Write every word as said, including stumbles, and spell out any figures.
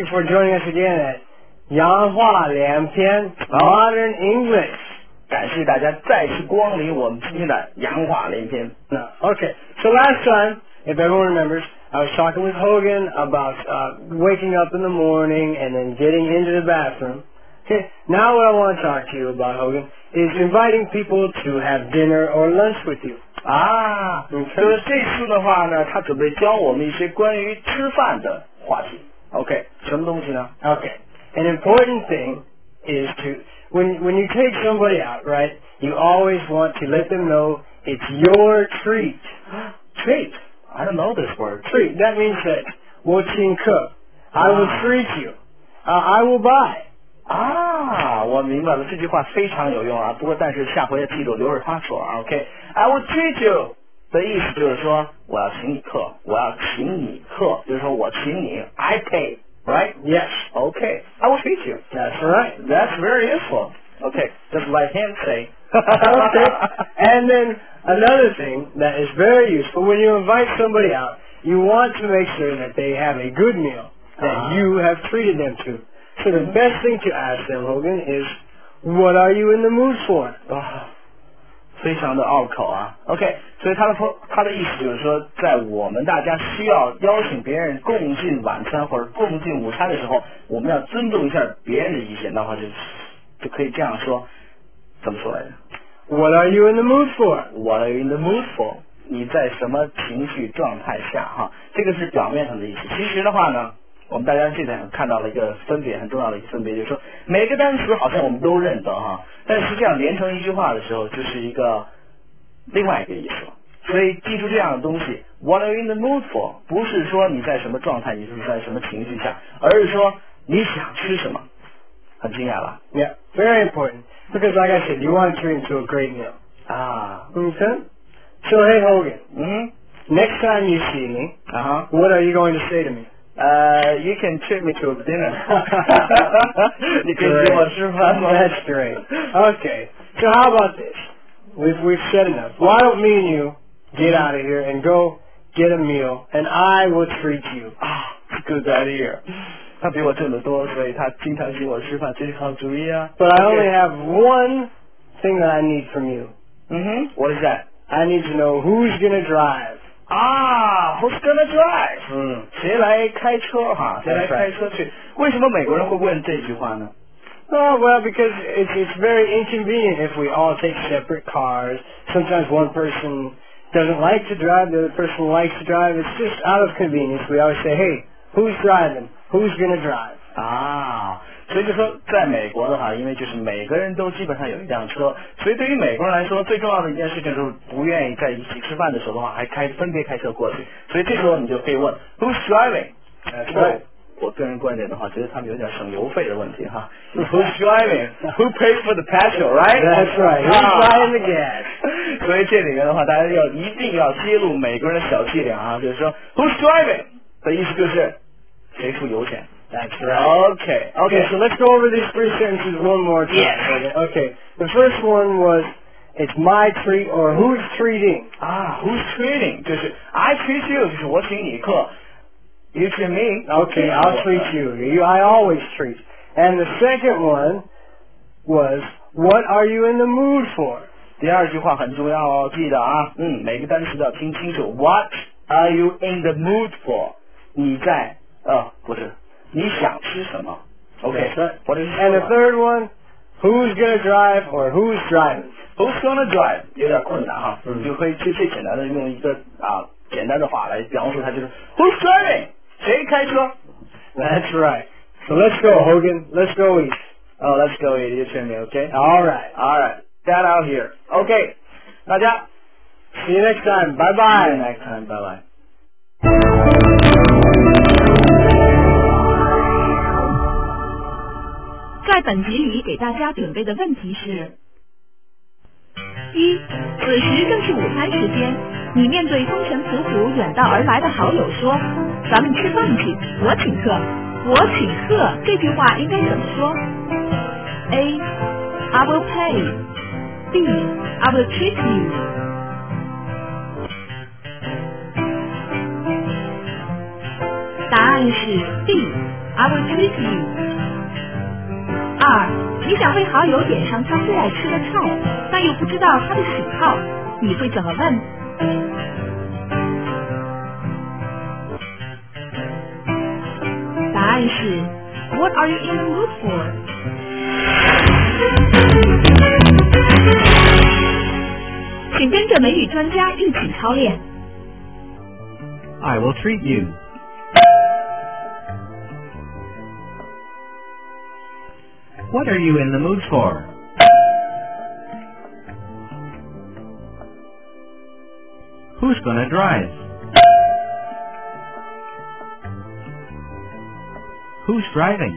you for joining us again at 洋话连篇 Modern English. 感谢大家再次光临我们今天的洋话连篇。 No. Okay, so last time, if everyone remembers, I was talking with Hogan about uh, waking up in the morning and then getting into the bathroom. Okay, now what I want to talk to you about, Hogan, is inviting people to have dinner or lunch with you. 啊，就是这次的话呢，他准备教我们一些关于吃饭的话题。OK， 什么东西呢 Okay, an important thing is to, when when you take somebody out, right, you always want to let them know it's your treat. Treat? I don't know this word. Treat, that means that 我请客 I will treat you. Uh, I will buy. 啊，我明白了，这句话非常有用啊。不过但是下回要记住留着他说啊。OK，I will treat you 的意思就是说我要请你客，我要请你客，就是说我请你 I pay, right? Yes. OK，I will treat you. That's right. That's very useful. OK，just like him say. Okay. And then another thing that is very useful when you invite somebody out, you want to make sure that they have a good meal that uh-huh. you have treated them to. So the best thing to ask them, Hogan, is what are you in the mood for? 啊，非常的拗口啊。OK， 所以他的他的意思就是说，在我们大家需要邀请别人共进晚餐或者共进午餐的时候，我们要尊重一下别人的意见，那话就就可以这样说，怎么说来着 ？What are you in the mood for? What are you in the mood for? 你在什么情绪状态下？哈，这个是表面上的意思。其实的话呢，我们大家现在看到了一个分别，很重要的一个分别，就是说每个单词好像我们都认得哈，但实际上连成一句话的时候，就是一个另外一个意思。所以记住这样的东西 ，What are you in the mood for？ 不是说你在什么状态，你是在什么情绪下，而是说你想吃什么。很惊讶吧 Yeah, very important. Because like I said, you want to treat into a great meal. 啊 Okay? So hey Hogan, 嗯 next time you see me, 啊哈 what are you going to say to me? Uh, you can treat me to a dinner. 你可以请我吃饭吗 That's great. Okay. So how about this? We've we've said enough. Why don't me and you get out of here and go get a meal, and I will treat you. 啊 Good idea. 他比我挣得多，所以他经常请我吃饭，这是好主意啊。 But I only have one thing that I need from you. 嗯哼 What is that? I need to know who's gonna drive. 啊 Who's gonna drive? 嗯， 谁来开车哈？谁来开车去？为什么美国人会问这句话呢？ Oh, well, because it's, it's very inconvenient if we all take separate cars. Sometimes one person doesn't like to drive, the other person likes to drive. It's just out of convenience. We always say, hey, who's driving? Who's going to drive? 啊，所以就说在美国的话，因为就是每个人都基本上有一辆车，所以对于美国人来说，最重要的一件事情就是不愿意在一起吃饭的时候的话，还开分别开车过去。所以这时候你就可以问 Who's driving？ That's right. 我个人观点的话，觉得他们有点省油费的问题哈。Who's driving? Who pays for the petrol, right? That's right. Who's buying the gas? 所以这里面的话，大家要一定要揭露美国人的小伎俩啊，就是说 Who's driving 的意思就是谁付油钱。 That's right. Okay. Okay, so let's go over these three sentences one more time. Yes. Okay. The first one was, it's my treat, or who's treating? 啊 Who's treating 就是 I treat you 就是我请你客 You treat me Okay, I'll treat you. You, I always treat. And the second one was, what are you in the mood for? 第二句话很重要哦，记得啊，嗯，每个单词都要听清楚。What are you in the mood for？ 你在呃不是，你想吃什么 ？Okay. What is And the third one, who's gonna drive or who's driving? Who's gonna drive 有点困难哈， 嗯就可以最最简单的用一个啊简单的话来描述它，就是 Who's driving？ 谁开车 That's right. So let's go, Hogan. Let's go eat. Oh, let's go eat. You treat me, okay? All right. All right. That out here. Okay. 大家 See you next time. Bye See you bye. next time. Bye bye. 在本集里给大家准备的问题是：一，此时正是午餐时间，你面对风尘仆仆远道而来的好友说：“咱们吃饭去，我请客。”我请客这句话应该怎么说 ？A. I will pay. B. I will treat you. 答案是 B. I will treat you。二，你想为好友点上他最爱吃的菜，但又不知道他的喜好，你会怎么问？答案是 What are you in the mood for？ 请跟着美语专家一起操练。 I will treat you. What are you in the mood for? Who's gonna drive? Who's driving?